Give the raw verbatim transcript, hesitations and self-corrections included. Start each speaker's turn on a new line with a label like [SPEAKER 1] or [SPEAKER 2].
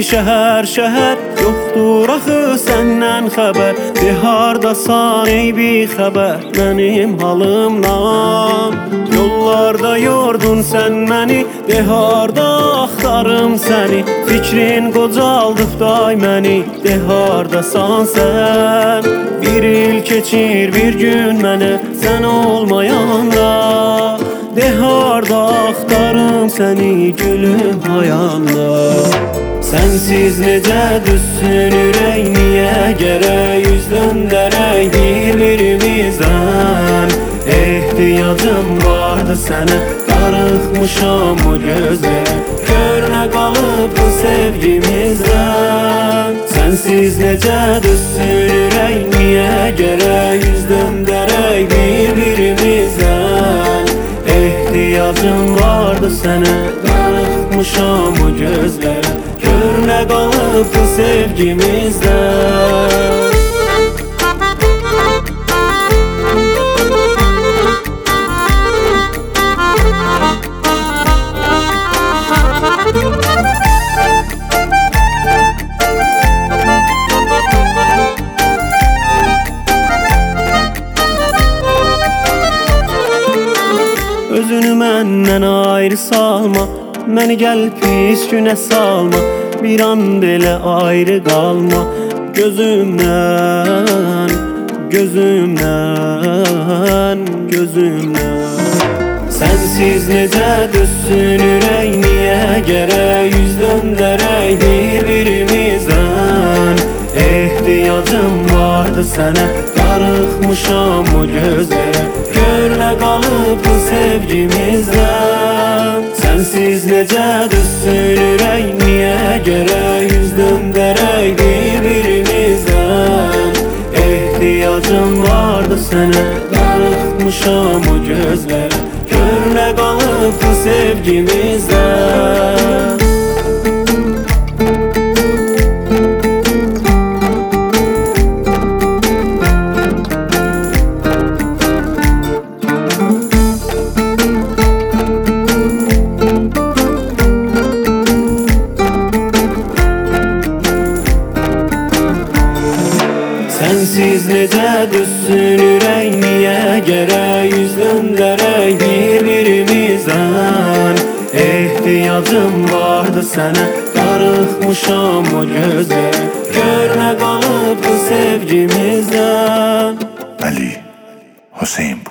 [SPEAKER 1] şəhər şəhər, yoxdur axı səndən xəbər. De hardasan ey bixəbər mənim halımdan. Yollarda yordun sən məni, de harda axtarım səni. Fikrin qocaldıb day məni, de hardasan sən. Bir il keçir bir gün mənə sən olmayanda. De harda axtarım səni gülüm hayanda. Sənsiz necə düşsün ürək, niyə gərək üz döndərək bir-birimizdən. Ehtiyacım vardı sənə, darıxmışam o gözlərə. Gör nə qalıb bu sevgimizdən. Sənsiz necə düşsün ürək, niyə gərək üz döndərək bir-birimizdən. Ehtiyacım vardı sənə, darıxmışam o gözlərə. Gör nə qalıb bu sevgimizdən. Özünü məndən ayrı salma, məni gəl pis günə salma. Bir an belə ayrı qalma gözümdən, gözümdən, gözümdən. Sənsiz necə düşsün ürək, niyə gərək üz döndərək bir-birimizdən. Ehtiyacım vardı sənə, darıxmışam o gözlərə. Gör nə qalıb bu sevgimizdən. Sənsiz necə düşsün ürək, niyə gərək üz döndərək bir-birimizdən. Ehtiyacım vardı sənə, darıxmışam o gözlərə. Gör nə qalıb bu sevgimizdən. Sənsiz necə düşsün ürək, niyə gərək üz döndərək bir-birimizdən. Ehtiyacım vardı sənə, darıxmışam o gözlərə. Gör nə qalıb bu sevgimizdən.
[SPEAKER 2] Ali Hüseyin